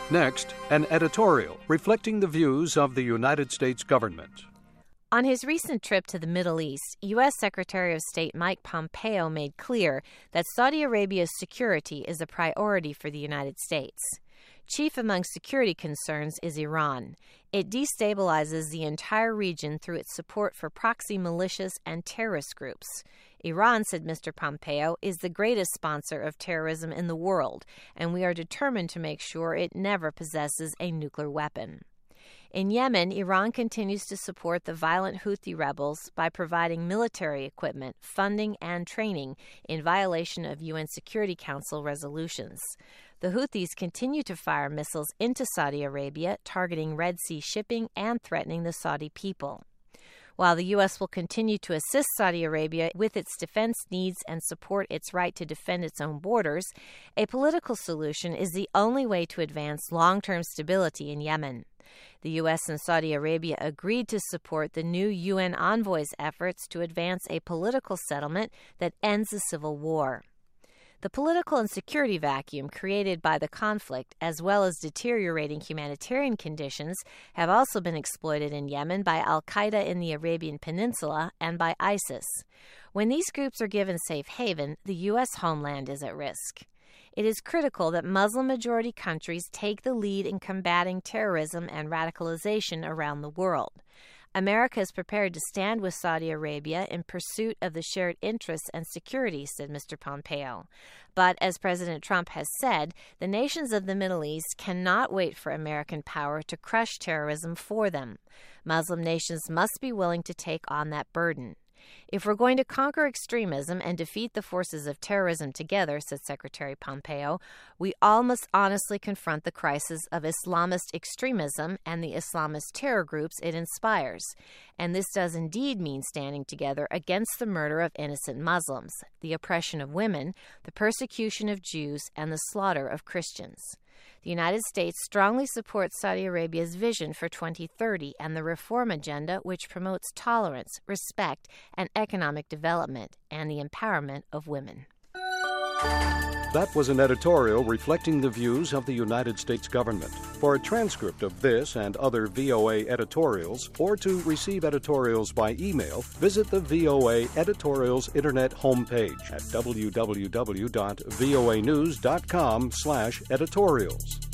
Next, an editorial reflecting the views of the United States government. On his recent trip to the Middle East, U.S. Secretary of State Mike Pompeo made clear that Saudi Arabia's security is a priority for the United States. Chief among security concerns is Iran. It destabilizes the entire region through its support for proxy militias and terrorist groups. Iran, said Mr. Pompeo, is the greatest sponsor of terrorism in the world, and we are determined to make sure it never possesses a nuclear weapon. In Yemen, Iran continues to support the violent Houthi rebels by providing military equipment, funding, and training in violation of UN Security Council resolutions. The Houthis continue to fire missiles into Saudi Arabia, targeting Red Sea shipping and threatening the Saudi people. While the U.S. will continue to assist Saudi Arabia with its defense needs and support its right to defend its own borders, a political solution is the only way to advance long-term stability in Yemen. The U.S. and Saudi Arabia agreed to support the new UN envoy's efforts to advance a political settlement that ends the civil war. The political and security vacuum created by the conflict, as well as deteriorating humanitarian conditions, have also been exploited in Yemen by al-Qaeda in the Arabian Peninsula and by ISIS. When these groups are given safe haven, the U.S. homeland is at risk. It is critical that Muslim-majority countries take the lead in combating terrorism and radicalization around the world. America is prepared to stand with Saudi Arabia in pursuit of the shared interests and security, said Mr. Pompeo. But, as President Trump has said, the nations of the Middle East cannot wait for American power to crush terrorism for them. Muslim nations must be willing to take on that burden. If we're going to conquer extremism and defeat the forces of terrorism together, said Secretary Pompeo, we all must honestly confront the crisis of Islamist extremism and the Islamist terror groups it inspires. And this does indeed mean standing together against the murder of innocent Muslims, the oppression of women, the persecution of Jews, and the slaughter of Christians. The United States strongly supports Saudi Arabia's vision for 2030 and the reform agenda, which promotes tolerance, respect, and economic development, and the empowerment of women. That was an editorial reflecting the views of the United States government. For a transcript of this and other VOA editorials, or to receive editorials by email, visit the VOA Editorials Internet homepage at www.voanews.com/editorials.